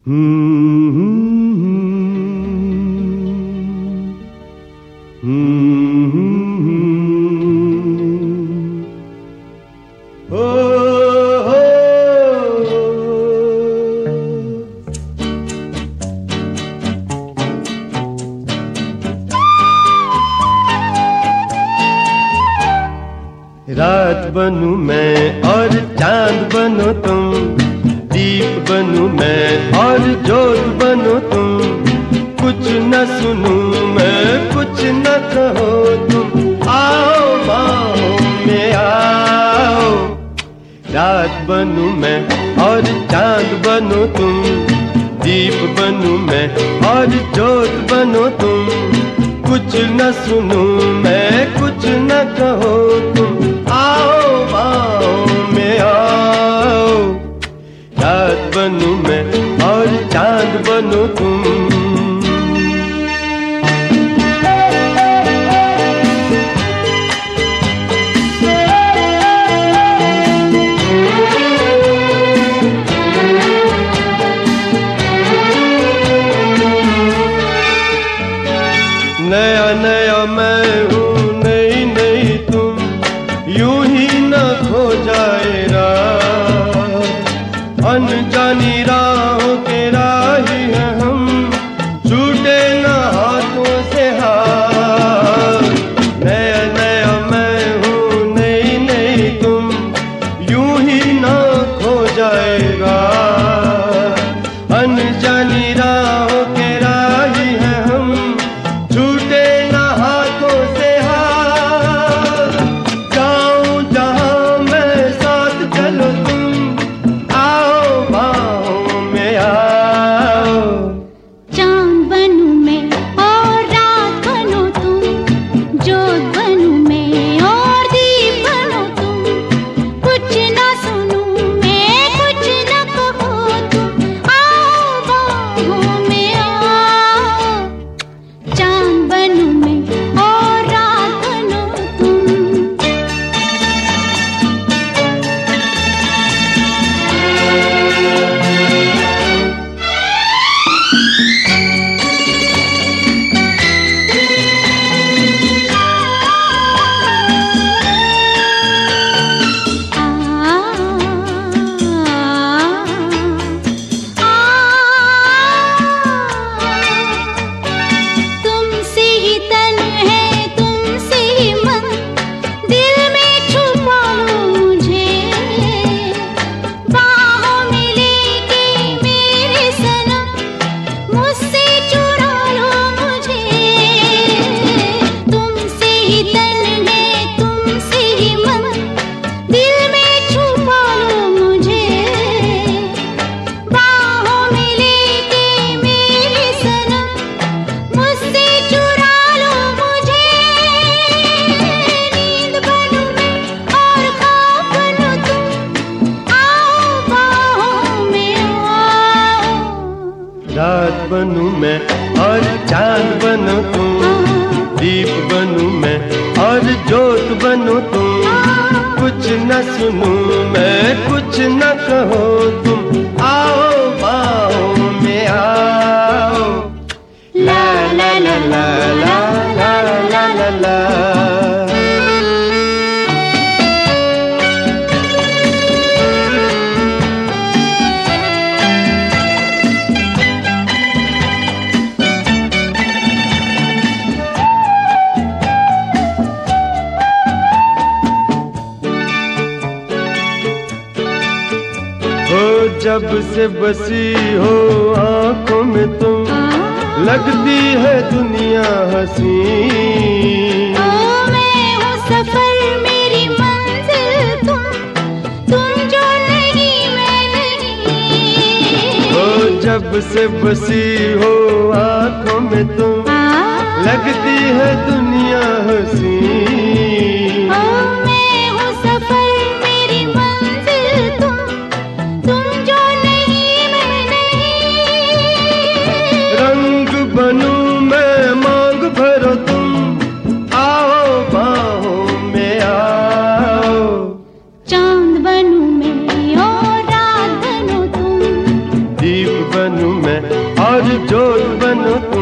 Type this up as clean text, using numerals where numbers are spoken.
रात बनूं मैं और चांद बनो तुम, दीप बनूं मैं और ज्योत बनो तुम। कुछ न सुनूं मैं, कुछ न कहो तुम, आओ बाहों में आओ। रात बनूं मैं और चांद बनो तुम, दीप बनूं मैं और ज्योत बनो तुम। कुछ न सुनूं मैं, कुछ न कहो तुम, आओ बाहों में आओ। रात बनूं मैं और चांद बनो तुम। नया नया मैं हूँ, नई नई तुम, यूं ही न खो जाए राह। अनजानी राहों के राही हैं हम, छूटे न हाथों से हाथ। नया नया मैं हूँ, नई नई तुम, यूं ही न खो जाएगा। अनजानी राहों के राही हैं हम, छूटे न हाथों से हाथ। जाऊं जहां मैं साथ चलो तुम, आओ बाहों में आओ। चांद बनूं मैं और रात बनो तुम, ज्योत बनूं मैं और दीप बनो तुम। कुछ न सुनूं मैं, कुछ न कहो तुम, आओ बाहों में आओ। चांद बनूं मैं और रात बनो तुम। तुमसे ही तन है, तुमसे ही मन, दिल में छुपा लो मुझे। बाहों में लेके मेरे सनम, मुझसे चुरा लो मुझे। तुमसे ही तन है, तुमसे ही मन, दिल में छुपा लो मुझे। बाहों में लेके मेरे सनम, मुझसे चुरा लो मुझे। नींद बनूं मैं और ख्वाब बनो तुम, आओ बाहों में आओ। रात बनूं मैं और चांद बनो तुम, दीप बनूं मैं और ज्योत बनो तुम। कुछ न सुनूं मैं, कुछ न कहो तुम, आओ बाहों में आओ। ला ला ला ला ला ला ला ला ला। जब से बसी हो आंखों में तुम, लगती है दुनिया हंसी। मैं हूँ सफर, मेरी मंजिल तुम जो नहीं मैं नहीं। जब से बसी हो आंखों में तुम, लगती है दुनिया हंसी। मैं हूँ सफर, मेरी मंजिल तुम जो नहीं मैं नहीं। रंग बनूं मैं, मांग भरो तुम, आओ बाहों में आओ। चांद बनूं मैं और रात बनो तुम, दीप बनूं मैं और जोत बनो तुम।